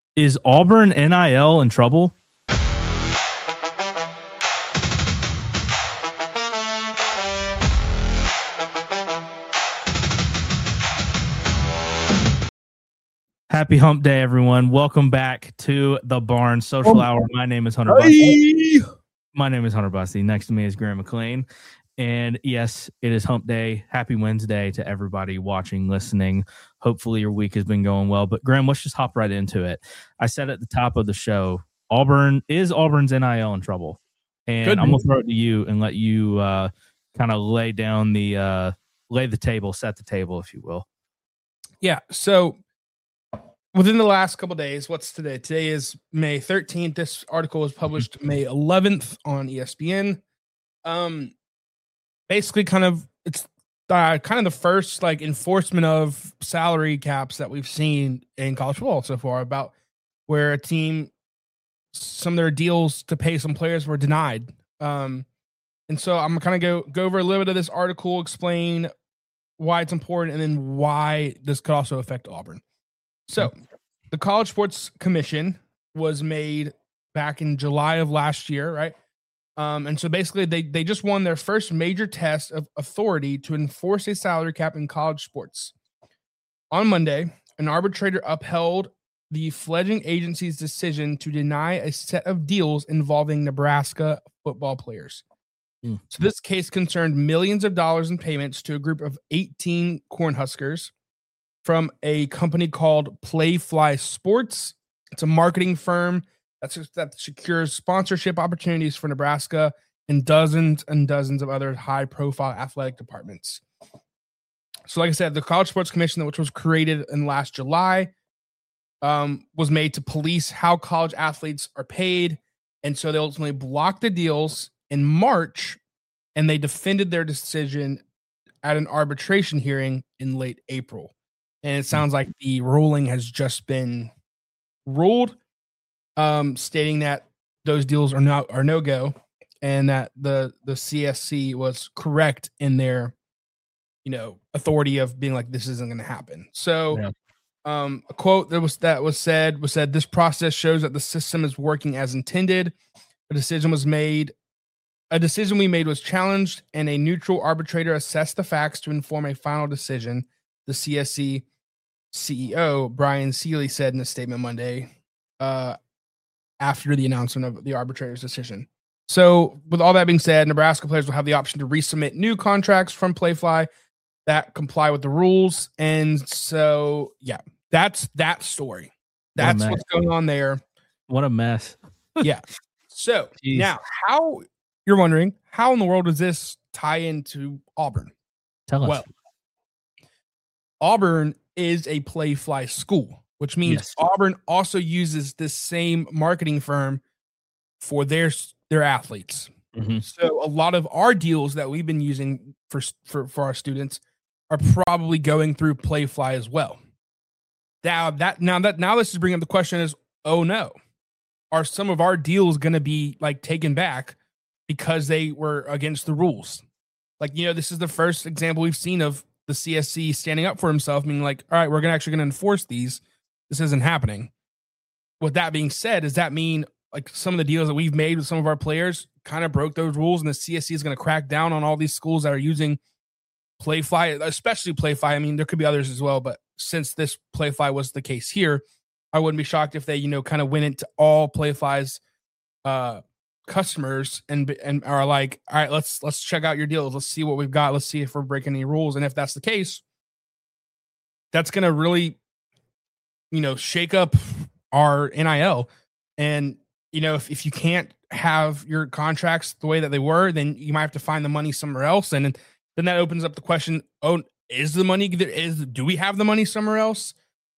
Is Auburn NIL in trouble? Happy hump day, everyone. Welcome back to the Barn Social Hour. My name is Hunter Bussey. My name is Hunter Bussey. Next to me is Graham McLean. And yes, it is hump day. Happy Wednesday to everybody watching, listening. Hopefully your week has been going well. But Graham, let's just hop right into it. I said at the top of the show, Auburn's NIL in trouble? And I'm going to throw it to you and let you kind of lay the table, set the table, if you will. Yeah. So within the last couple of days, what's today? Today is May 13th. This article was published May 11th on ESPN. Basically, it's kind of the first enforcement of salary caps that we've seen in college football so far, about where a team, some of their deals to pay some players were denied. And so I'm kind of go over a little bit of this article, explain why it's important, and then why this could also affect Auburn. So the College Sports Commission was made back in July of last year, right? And so basically they just won their first major test of authority to enforce a salary cap in college sports. On Monday, an arbitrator upheld the fledgling agency's decision to deny a set of deals involving Nebraska football players. So this case concerned millions of dollars in payments to a group of 18 Cornhuskers from a company called Playfly Sports. It's a marketing firm that secures sponsorship opportunities for Nebraska and dozens of other high-profile athletic departments. So like I said, the College Sports Commission, which was created in last July, was made to police how college athletes are paid. And so they ultimately blocked the deals in March, and they defended their decision at an arbitration hearing in late April. And it sounds like the ruling has just been ruled, stating that those deals are no-go, and that the CSC was correct in their, authority of being like, this isn't going to happen. So a quote that was said, this process shows that the system is working as intended. A decision we made was challenged, and a neutral arbitrator assessed the facts to inform a final decision, the CSC CEO Brian Seeley said in a statement Monday after the announcement of the arbitrator's decision. So with all that being said, Nebraska players will have the option to resubmit new contracts from Playfly that comply with the rules. And so, that's that story. That's what's going on there. What a mess. Yeah. So now, how you're wondering, how in the world does this tie into Auburn? Tell us. Well, Auburn is a Playfly school, which means Auburn also uses this same marketing firm for their athletes. So a lot of our deals that we've been using for our students are probably going through Playfly as well. Now this is bringing up the question is, oh no, are some of our deals going to be taken back because they were against the rules? This is the first example we've seen of the CSC standing up for himself, meaning all right, we're actually going to enforce these. This isn't happening. With that being said, does that mean some of the deals that we've made with some of our players kind of broke those rules, and the CSC is going to crack down on all these schools that are using Playfly, especially Playfly? I mean, there could be others as well, but since this Playfly was the case here, I wouldn't be shocked if they, kind of went into all Playfly's customers and are like, all right, let's check out your deals. Let's see what we've got. Let's see if we're breaking any rules. And if that's the case, that's going to really, shake up our NIL. And, if you can't have your contracts the way that they were, then you might have to find the money somewhere else. And then that opens up the question, do we have the money somewhere else?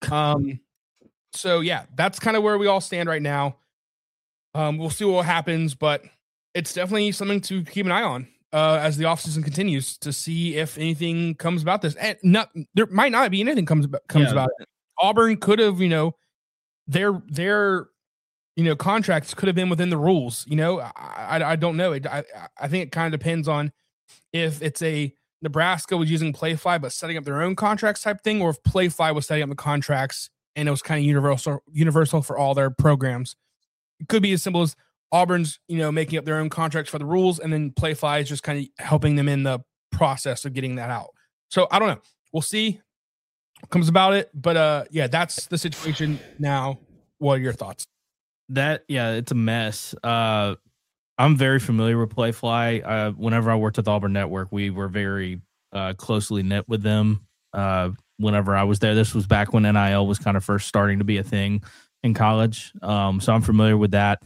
So yeah, that's kind of where we all stand right now. We'll see what happens, but it's definitely something to keep an eye on as the offseason continues, to see if anything comes about this. And there might not be anything comes about it. Auburn could have, their contracts could have been within the rules. I don't know. I think it kind of depends on if it's a Nebraska was using Playfly but setting up their own contracts type thing, or if Playfly was setting up the contracts and it was kind of universal for all their programs. It could be as simple as Auburn's, making up their own contracts for the rules, and then Playfly is just kind of helping them in the process of getting that out. So I don't know. We'll see what comes about it. But that's the situation now. What are your thoughts? It's a mess. I'm very familiar with Playfly. Whenever I worked at the Auburn Network, we were very closely knit with them. Whenever I was there, this was back when NIL was kind of first starting to be a thing in college. So I'm familiar with that.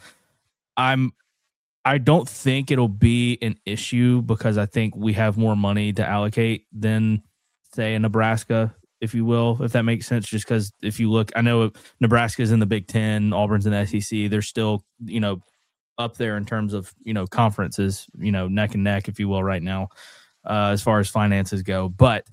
I don't think it'll be an issue because I think we have more money to allocate than, say, in Nebraska, if you will, if that makes sense. Just because if you look, I know Nebraska's in the Big Ten, Auburn's in the SEC. They're still, up there in terms of, conferences, neck and neck, if you will, right now, as far as finances go. But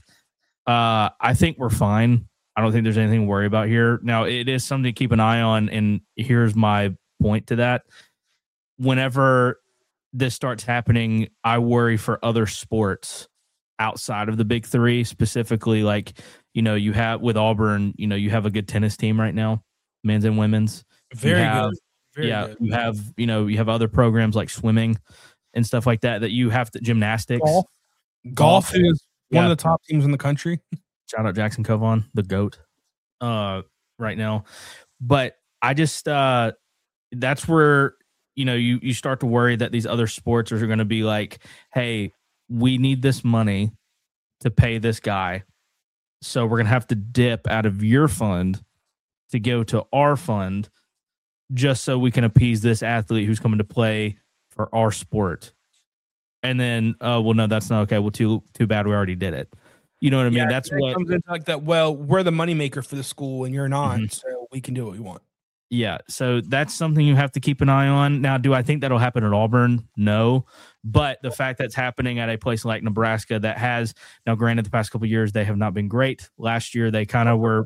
I think we're fine. I don't think there's anything to worry about here. Now, it is something to keep an eye on, and here's my point to that. Whenever this starts happening, I worry for other sports outside of the big three, specifically like, you have with Auburn, you have a good tennis team right now, men's and women's. Very good. Good. You have other programs like swimming and stuff like that you have to gymnastics. Golf is one of the top teams in the country. Shout out Jackson Kovon, the GOAT, right now. But I just that's where you start to worry that these other sports are going to be like, hey, we need this money to pay this guy, so we're going to have to dip out of your fund to go to our fund just so we can appease this athlete who's coming to play for our sport. And then, well, no, that's not okay. Well, too bad. We already did it. You know what I mean? That's what comes into like that. Well, we're the moneymaker for the school and you're not, so we can do what we want. Yeah. So that's something you have to keep an eye on. Now, do I think that'll happen at Auburn? No. But the fact that's happening at a place like Nebraska that has, now granted, the past couple of years, they have not been great. Last year, they kind of were.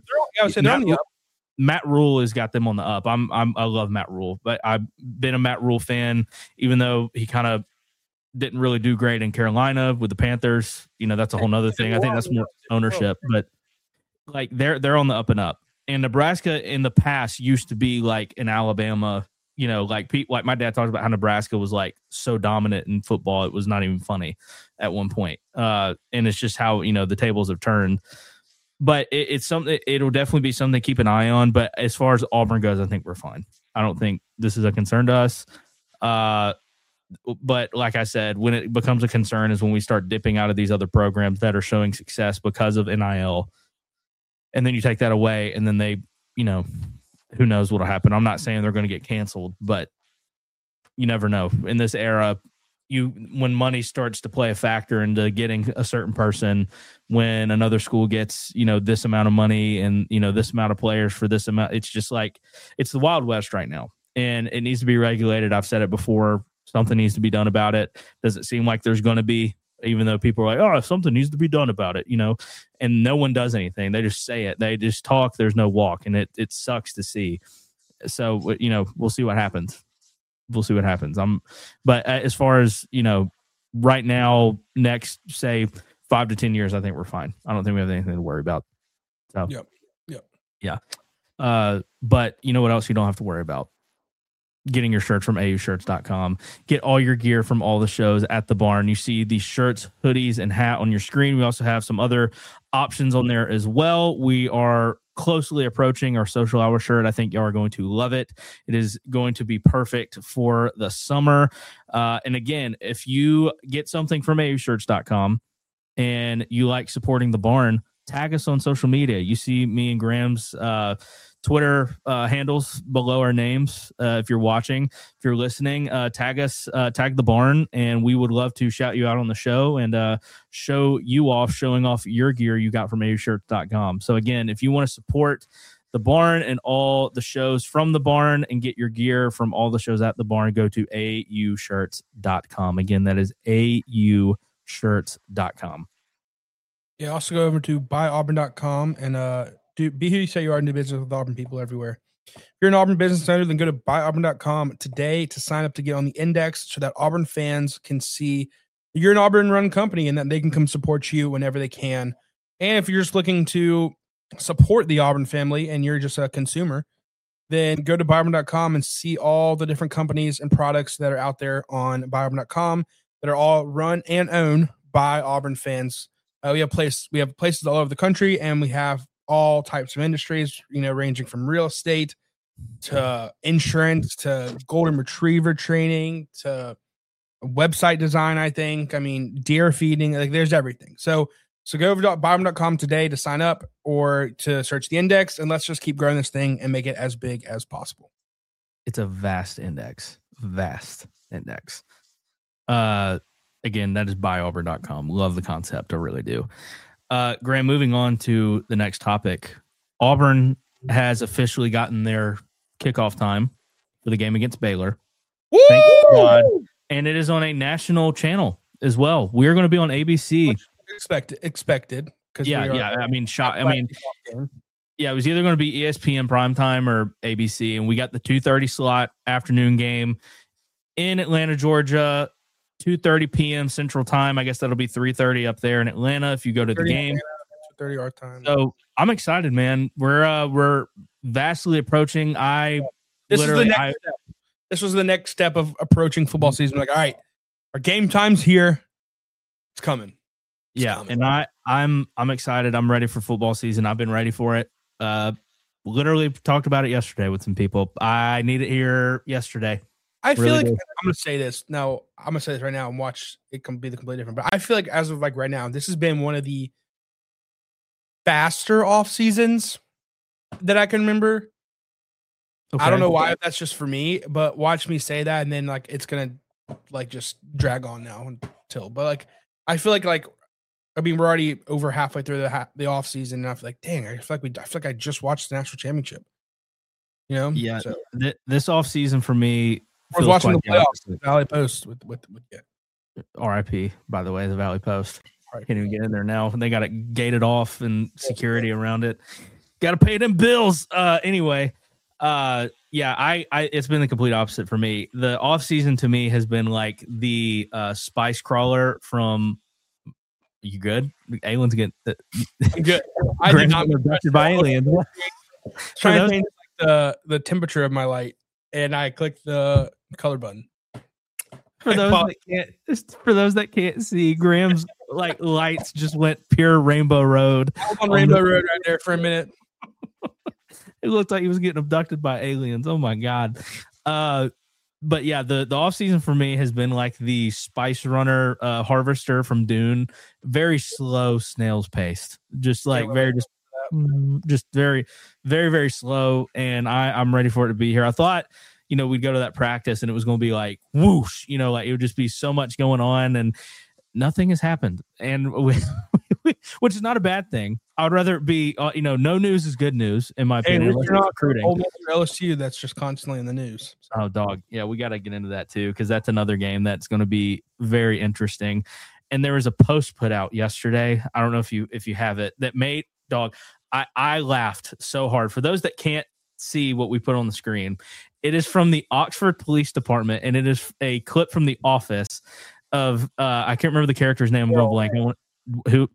Matt Rule has got them on the up. I love Matt Rule, but I've been a Matt Rule fan, even though he kind of didn't really do great in Carolina with the Panthers. That's a whole nother thing. I think that's more ownership, but like they're on the up and up. And Nebraska in the past used to be like in Alabama, like my dad talked about how Nebraska was like so dominant in football. It was not even funny at one point. And it's just how, the tables have turned. But it's something. It'll definitely be something to keep an eye on. But as far as Auburn goes, I think we're fine. I don't think this is a concern to us. But like I said, when it becomes a concern is when we start dipping out of these other programs that are showing success because of NIL, and then you take that away, and then they, who knows what'll happen. I'm not saying they're going to get canceled, but you never know. In this era, when money starts to play a factor into getting a certain person, when another school gets, this amount of money and, this amount of players for this amount, it's just like, it's the Wild West right now, and it needs to be regulated. I've said it before. Something needs to be done about it. Doesn't seem like there's going to be, even though people are like, oh, something needs to be done about it, and no one does anything. They just say it. They just talk. There's no walk, and it sucks to see. So, we'll see what happens. But as far as, right now, next, say 5 to 10 years, I think we're fine. I don't think we have anything to worry about. So, yeah. But you know what else you don't have to worry about? Getting your shirts from aushirts.com. Get all your gear from all the shows at the barn. You see these shirts, hoodies, and hat on your screen. We also have some other options on there as well. We are closely approaching our social hour shirt. I think y'all are going to love it. It is going to be perfect for the summer. And again, if you get something from aushirts.com and you like supporting the barn, tag us on social media. You see me and Graham's Twitter handles below our names. If you're watching, if you're listening, tag us, tag the barn, and we would love to shout you out on the show and show you off, showing off your gear you got from aushirts.com. So again, if you want to support the barn and all the shows from the barn and get your gear from all the shows at the barn, go to aushirts.com. Again, that is aushirts.com. Yeah, also go over to buyauburn.com and be who you say you are and do business with Auburn people everywhere. If you're an Auburn business owner, then go to buyauburn.com today to sign up to get on the index so that Auburn fans can see you're an Auburn-run company and that they can come support you whenever they can. And if you're just looking to support the Auburn family and you're just a consumer, then go to buyauburn.com and see all the different companies and products that are out there on buyauburn.com that are all run and owned by Auburn fans. We have places all over the country, and we have all types of industries, ranging from real estate to insurance to golden retriever training to website design. I mean, deer feeding, like there's everything. So go over to buyauburn.com today to sign up or to search the index, and let's just keep growing this thing and make it as big as possible. It's a vast index. Again, that is buyauburn.com. Love the concept. I really do. Graham, moving on to the next topic. Auburn has officially gotten their kickoff time for the game against Baylor. Woo! Thank God. And it is on a national channel as well. We're going to be on ABC. Expected. Yeah. I mean, it was either going to be ESPN primetime or ABC, and we got the 2:30 slot afternoon game in Atlanta, Georgia, 2:30 p.m. Central Time. I guess that'll be 3:30 up there in Atlanta if you go to the game. 2:30 our time. So I'm excited, man. We're vastly approaching. This was the next step of approaching football season. Like, all right, our game time's here. It's coming. And I'm excited. I'm ready for football season. I've been ready for it. Literally talked about it yesterday with some people. I need it here yesterday. I feel like I'm going to say this. No, I'm going to say this right now and watch it be completely different. But I feel like as of like right now, this has been one of the faster off seasons that I can remember. Okay. I don't know why that's just for me, but watch me say that, and then like it's gonna like just drag on now until. But like I feel like I mean we're already over halfway through the off season, and I feel like dang, I feel like I just watched the national championship. Yeah. So, this off season for me. I was watching the playoffs, Valley Post with RIP, by the way, the Valley Post. Can't even get in there now. They got it gated off and security around it. Got to pay them bills. Anyway. It's been the complete opposite for me. The off season to me has been like the spice crawler from. You good? Aliens get good. I did not abducted by aliens. Trying to change the temperature of my light, and I clicked the color button. For those that can't see, Graham's like lights just went pure Rainbow Road. On Rainbow Road right there for a minute. It looked like he was getting abducted by aliens. Oh my God. But yeah, the off season for me has been like the Spice Runner harvester from Dune. Very slow snail's paced. Just like very very, very, very slow. And I'm ready for it to be here. I thought, we'd go to that practice and it was going to be like whoosh, like it would just be so much going on, and nothing has happened. And which is not a bad thing. I would rather it be, no news is good news, in my opinion. You're not recruiting. LSU, that's just constantly in the news. So. Oh, dog. Yeah, we got to get into that too, because that's another game that's going to be very interesting. And there was a post put out yesterday. I don't know if you have it, that made, dog, I laughed so hard. For those that can't see what we put on the screen, it is from the Oxford Police Department, and it is a clip from The Office of, I can't remember the character's name. I'm going blank. Who?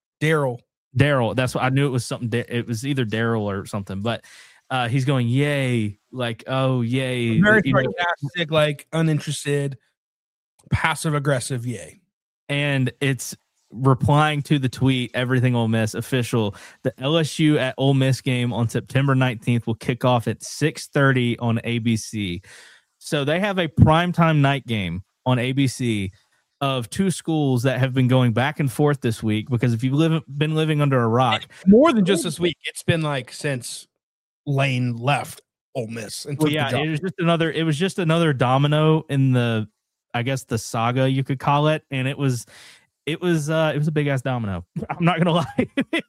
Daryl. That's what I knew. It was something. It was either Daryl or something. But he's going, "Yay!" Like, "Oh, yay!" Very sarcastic, like uninterested, passive aggressive. Yay! And it's replying to the tweet. Everything Ole Miss official. The LSU at Ole Miss game on September 19th will kick off at 6:30 on ABC. So they have a primetime night game on ABC. Of two schools that have been going back and forth this week, because if you've been living under a rock, more than just this week, it's been like since Lane left Ole Miss. And well, yeah, it was just another domino in the, I guess, the saga you could call it, and it was a big ass domino. I'm not gonna lie.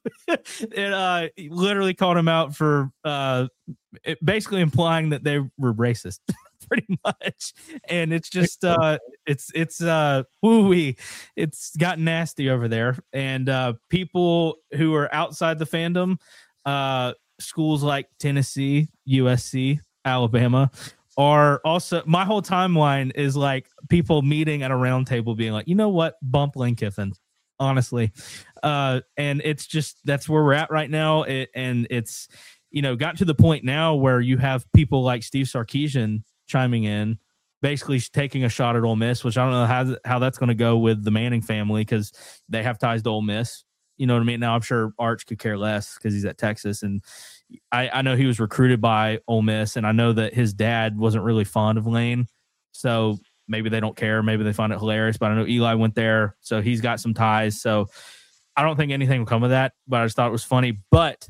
It literally called him out for basically implying that they were racist. Pretty much, and it's just it's woo-wee. It's gotten nasty over there, and people who are outside the fandom, schools like Tennessee, USC, Alabama, are also. My whole timeline is like people meeting at a round table, being like, you know what, bump Lane Kiffin. honestly. And it's just that's where we're at right now. And it's got to the point now where you have people like Steve Sarkisian chiming in, basically taking a shot at Ole Miss, which I don't know how that's going to go with the Manning family because they have ties to Ole Miss. You know what I mean? Now I'm sure Arch could care less because he's at Texas, and I know he was recruited by Ole Miss, and I know that his dad wasn't really fond of Lane, so maybe they don't care. Maybe they find it hilarious, but I know Eli went there, so he's got some ties. So I don't think anything will come of that, but I just thought it was funny. But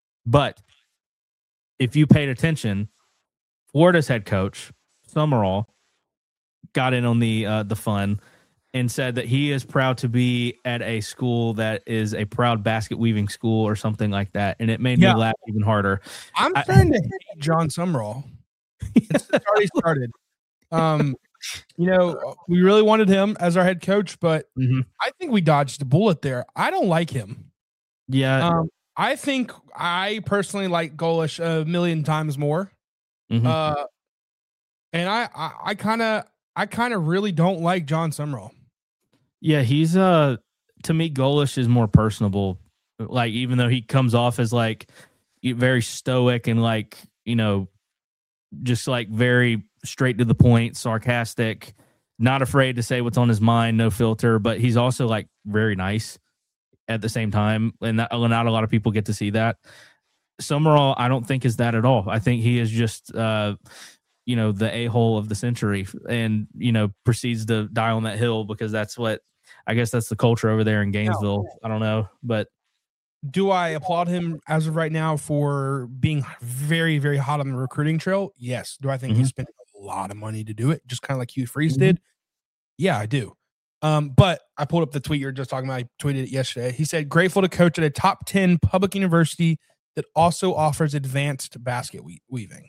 if you paid attention, Florida's head coach, Summerall, got in on the fun and said that he is proud to be at a school that is a proud basket weaving school or something like that. And it made me laugh even harder. I'm starting to hate John Summerall. It's already started. We really wanted him as our head coach, but I think we dodged a bullet there. I don't like him. Yeah. I think I personally like Golish a million times more. And I kind of really don't like John Summerall. Yeah, he's to me, Golish is more personable. Like, even though he comes off as like very stoic and like, just like very straight to the point, sarcastic, not afraid to say what's on his mind, no filter, but he's also like very nice at the same time. And not a lot of people get to see that. Summerall, I don't think is that at all. I think he is just, the a-hole of the century and, proceeds to die on that hill because that's the culture over there in Gainesville. I don't know, but do I applaud him as of right now for being very, very hot on the recruiting trail? Yes. Do I think he spent a lot of money to do it? Just kind of like Hugh Freeze did? Yeah, I do. But I pulled up the tweet you're just talking about. I tweeted it yesterday. He said, grateful to coach at a top 10 public university that also offers advanced basket weaving.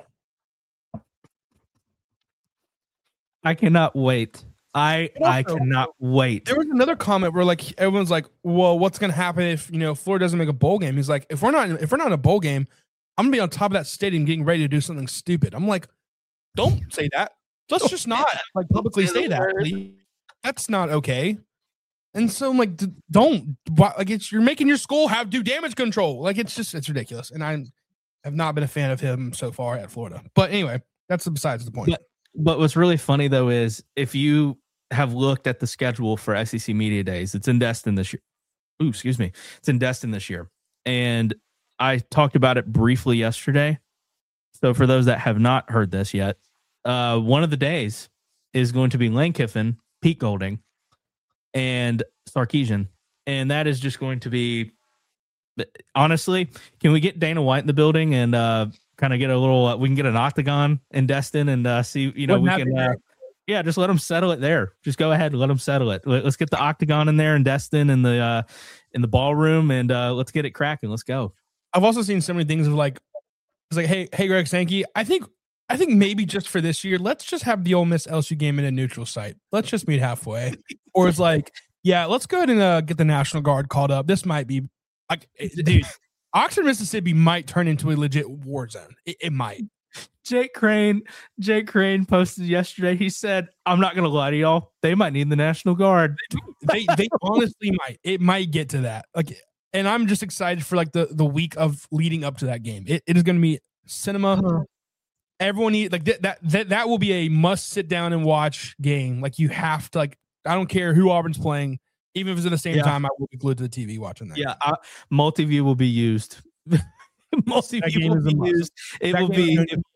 I cannot wait. I cannot wait. There was another comment where like everyone's like, well, what's going to happen if, Florida doesn't make a bowl game? He's like, if we're not in a bowl game, I'm going to be on top of that stadium getting ready to do something stupid. I'm like, don't say that. Let's just not like publicly say that. Please. That's not okay. And so I'm like, don't like you're making your school do damage control. Like it's ridiculous. And I have not been a fan of him so far at Florida. But anyway, that's besides the point. But what's really funny though is if you have looked at the schedule for SEC Media Days, it's in Destin this year. Ooh, excuse me. It's in Destin this year. And I talked about it briefly yesterday. So for those that have not heard this yet, one of the days is going to be Lane Kiffin, Pete Golding, and Sarkisian. And that is just going to be, honestly, can we get Dana White in the building and kind of get a little, we can get an octagon in Destin and see, we can, just let them settle it there. Just go ahead and let them settle it. Let's get the octagon in there in Destin in the ballroom and let's get it cracking. Let's go. I've also seen so many things of like, it's like, hey, Greg Sankey, I think maybe just for this year, let's just have the Ole Miss LSU game in a neutral site. Let's just meet halfway. Or it's like, yeah, let's go ahead and get the National Guard called up. This might be like, dude, Oxford, Mississippi might turn into a legit war zone. It might. Jake Crane posted yesterday. He said, I'm not going to lie to y'all. They might need the National Guard. They honestly might. It might get to that. Like, and I'm just excited for like the week of leading up to that game. It is going to be cinema. Everyone need like that will be a must sit down and watch game. Like you have to like, I don't care who Auburn's playing. Even if it's at the same time, I will be glued to the TV watching that. Yeah, multi-view will be used. Multi-view will be used. It will be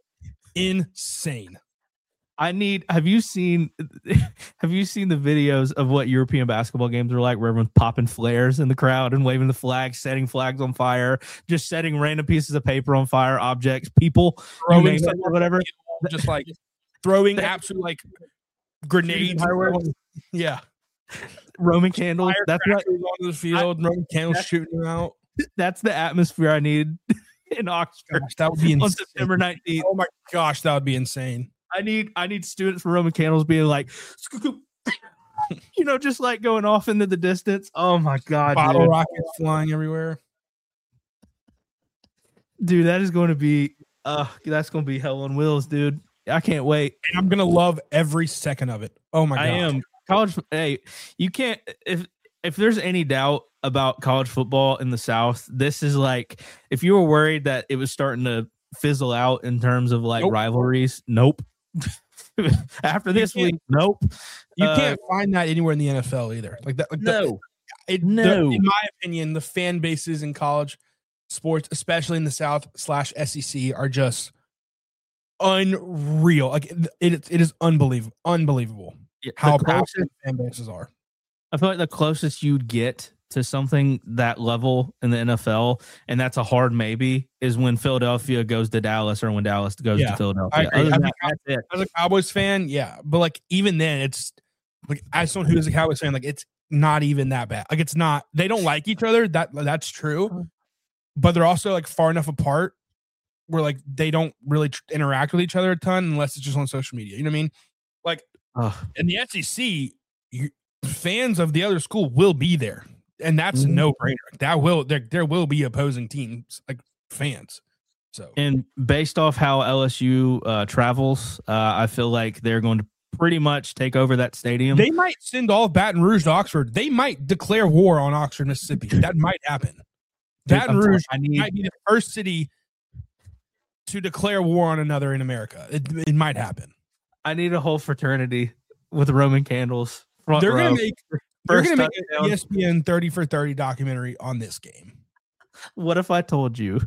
insane. Have you seen the videos of what European basketball games are like, where everyone's popping flares in the crowd and waving the flags, setting flags on fire, just setting random pieces of paper on fire, objects, people, throwing or whatever, just like throwing absolute like grenades. Yeah. Roman candles. That's what onto the field. Roman candles shooting them out. That's the atmosphere I need in Oxford. Gosh, that would be insane. On September 19th. Oh my gosh, that would be insane. I need students from Roman candles being like, just like going off into the distance. Oh my god, bottle rockets flying everywhere. Dude, that is going to be that's going to be hell on wheels, dude. I can't wait. And I'm going to love every second of it. Oh my god. I am. College, hey, you can't, if if there's any doubt about college football in the South, this is like, if you were worried that it was starting to fizzle out in terms of like rivalries, nope. After this week, nope. You can't find that anywhere in the NFL either. Like that. Like no. In my opinion, the fan bases in college sports, especially in the South/SEC, are just unreal. Like it is unbelievable how passionate fan bases are. I feel like the closest you'd get to something that level in the NFL, and that's a hard maybe, is when Philadelphia goes to Dallas or when Dallas goes to Philadelphia. As a Cowboys fan, yeah. But like even then, it's like as someone who is a Cowboys fan, like it's not even that bad. Like it's not, they don't like each other. That's true. But they're also like far enough apart where like they don't really interact with each other a ton unless it's just on social media. You know what I mean? Like in the SEC, fans of the other school will be there. And that's a no-brainer. There will be opposing teams, like fans. So, and based off how LSU travels, I feel like they're going to pretty much take over that stadium. They might send all Baton Rouge to Oxford. They might declare war on Oxford, Mississippi. That might happen. Baton Rouge might be the first city to declare war on another in America. It might happen. I need a whole fraternity with Roman candles. They're going to make an ESPN 30 for 30 documentary on this game. What if I told you?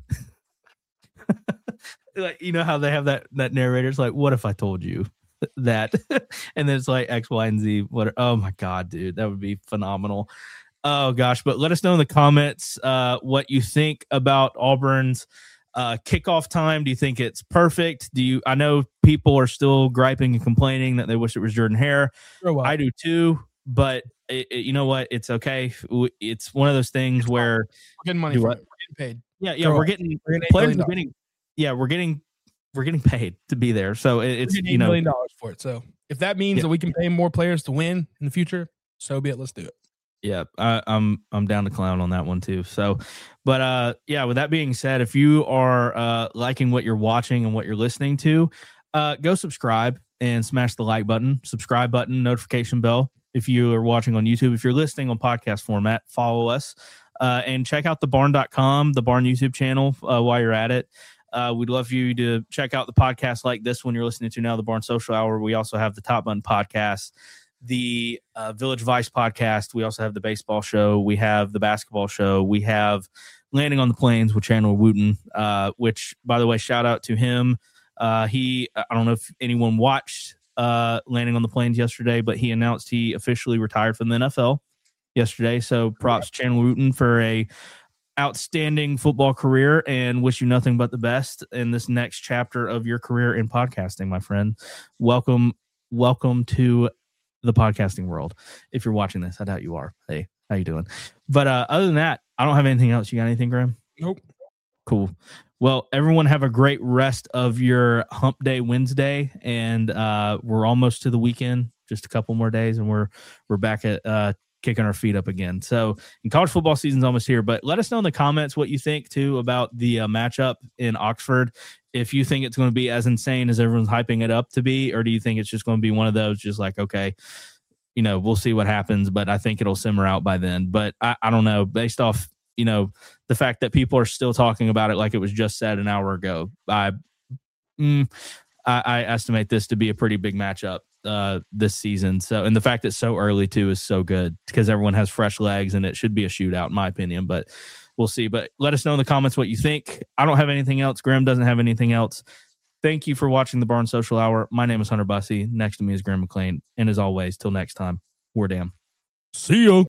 Like, you know how they have that narrator's like, what if I told you that? And then it's like X, Y, and Z. Oh my God, dude, that would be phenomenal. Oh gosh, but let us know in the comments what you think about Auburn's kickoff time. Do you think it's perfect? I know people are still griping and complaining that they wish it was Jordan Hare. I do too, but you know what? It's okay. It's one of those things where we're getting money from it. We're getting paid. Yeah, we're getting players. We're getting paid to be there. So it's $8 million for it. So if that means that we can pay more players to win in the future, so be it. Let's do it. Yeah, I'm down to clown on that one too. So, but with that being said, if you are liking what you're watching and what you're listening to, go subscribe and smash the like button, subscribe button, notification bell. If you are watching on YouTube, if you're listening on podcast format, follow us and check out thebarn.com, the Barn YouTube channel while you're at it. We'd love for you to check out the podcast like this one you're listening to now, the Barn Social Hour. We also have the Top Button podcast, the Village Vice podcast. We also have the baseball show. We have the basketball show. We have Landing on the Plains with Chandler Wooten, which, by the way, shout out to him. I don't know if anyone watched Landing on the Plains yesterday, but he announced he officially retired from the NFL yesterday. So props Chandler Wooten for a outstanding football career, and wish you nothing but the best in this next chapter of your career in podcasting, my friend. Welcome to the podcasting world. If you're watching this, I doubt you are. Hey, how you doing? But other than that, I don't have anything else. You got anything, Graham? Nope. Cool. Well, everyone have a great rest of your Hump Day Wednesday, and we're almost to the weekend. Just a couple more days, and we're back at kicking our feet up again. So, and college football season's almost here. But let us know in the comments what you think too about the matchup in Oxford. If you think it's going to be as insane as everyone's hyping it up to be, or do you think it's just going to be one of those, just like, okay, we'll see what happens, but I think it'll simmer out by then. But I don't know, based off the fact that people are still talking about it like it was just said an hour ago. I estimate this to be a pretty big matchup this season. So, and the fact that it's so early too is so good because everyone has fresh legs and it should be a shootout in my opinion, but we'll see. But let us know in the comments what you think. I don't have anything else. Graham doesn't have anything else. Thank you for watching the Barn Social Hour. My name is Hunter Bussey. Next to me is Graham McLean. And as always, till next time, we're damn. See ya.